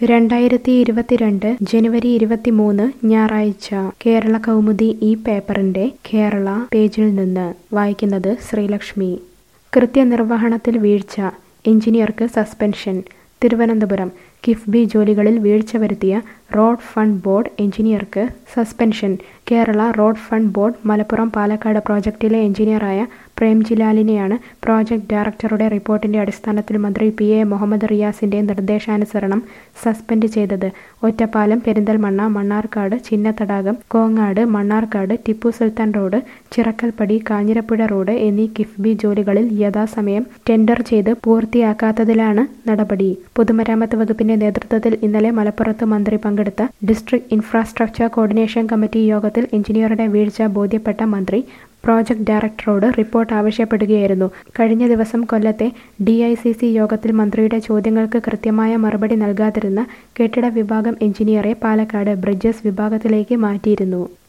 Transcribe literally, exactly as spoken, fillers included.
രണ്ടായിരത്തി ഇരുപത്തിരണ്ട് ജനുവരി ഇരുപത്തിമൂന്ന് ഞായറാഴ്ച കേരള കൗമുദി ഈ പേപ്പറിന്റെ കേരള പേജിൽ നിന്ന് വായിക്കുന്നത് ശ്രീലക്ഷ്മി. കൃത്യനിർവഹണത്തിൽ വീഴ്ച, എഞ്ചിനീയർക്ക് സസ്പെൻഷൻ. തിരുവനന്തപുരം കിഫ്ബി ജോലികളിൽ വീഴ്ച വരുത്തിയ റോഡ് ഫണ്ട് ബോർഡ് എഞ്ചിനീയർക്ക് suspension. Kerala road fund board Malappuram Palakkad പ്രോജക്റ്റിലെ എഞ്ചിനീയറായ പ്രേംജിലാലിനെയാണ് പ്രോജക്ട് ഡയറക്ടറുടെ റിപ്പോർട്ടിന്റെ അടിസ്ഥാനത്തിൽ മന്ത്രി പി എ മുഹമ്മദ് റിയാസിന്റെ നിർദ്ദേശാനുസരണം സസ്പെൻഡ് ചെയ്തത്. ഒറ്റപ്പാലം, പെരിന്തൽമണ്ണ, മണ്ണാർക്കാട്, ചിന്നത്തടാകം, കോങ്ങാട്, മണ്ണാർക്കാട്, ടിപ്പു സുൽത്താൻ റോഡ്, ചിറക്കൽപ്പടി, കാഞ്ഞിരപ്പുഴ റോഡ് എന്നീ കിഫ്ബി ജോലികളിൽ യഥാസമയം ടെൻഡർ ചെയ്ത് പൂർത്തിയാക്കാത്തതിലാണ് നടപടി. പൊതുമരാമത്ത് വകുപ്പിന്റെ നേതൃത്വത്തിൽ ഇന്നലെ മലപ്പുറത്ത് മന്ത്രി പങ്കെടുത്ത ഡിസ്ട്രിക്ട് ഇൻഫ്രാസ്ട്രക്ചർ കോർഡിനേഷൻ കമ്മിറ്റി യോഗത്തിൽ എഞ്ചിനീയറുടെ വീഴ്ച ബോധ്യപ്പെട്ട മന്ത്രി പ്രോജക്ട് ഡയറക്ടറോട് റിപ്പോർട്ട് ആവശ്യപ്പെടുകയായിരുന്നു. കഴിഞ്ഞ ദിവസം കൊല്ലത്തെ ഡി ഐ സി സി യോഗത്തിൽ മന്ത്രിയുടെ ചോദ്യങ്ങൾക്ക് കൃത്യമായ മറുപടി നൽകാതിരുന്ന കെട്ടിട വിഭാഗം എഞ്ചിനീയറെ പാലക്കാട് ബ്രിഡ്ജസ് വിഭാഗത്തിലേക്ക് മാറ്റിയിരുന്നു.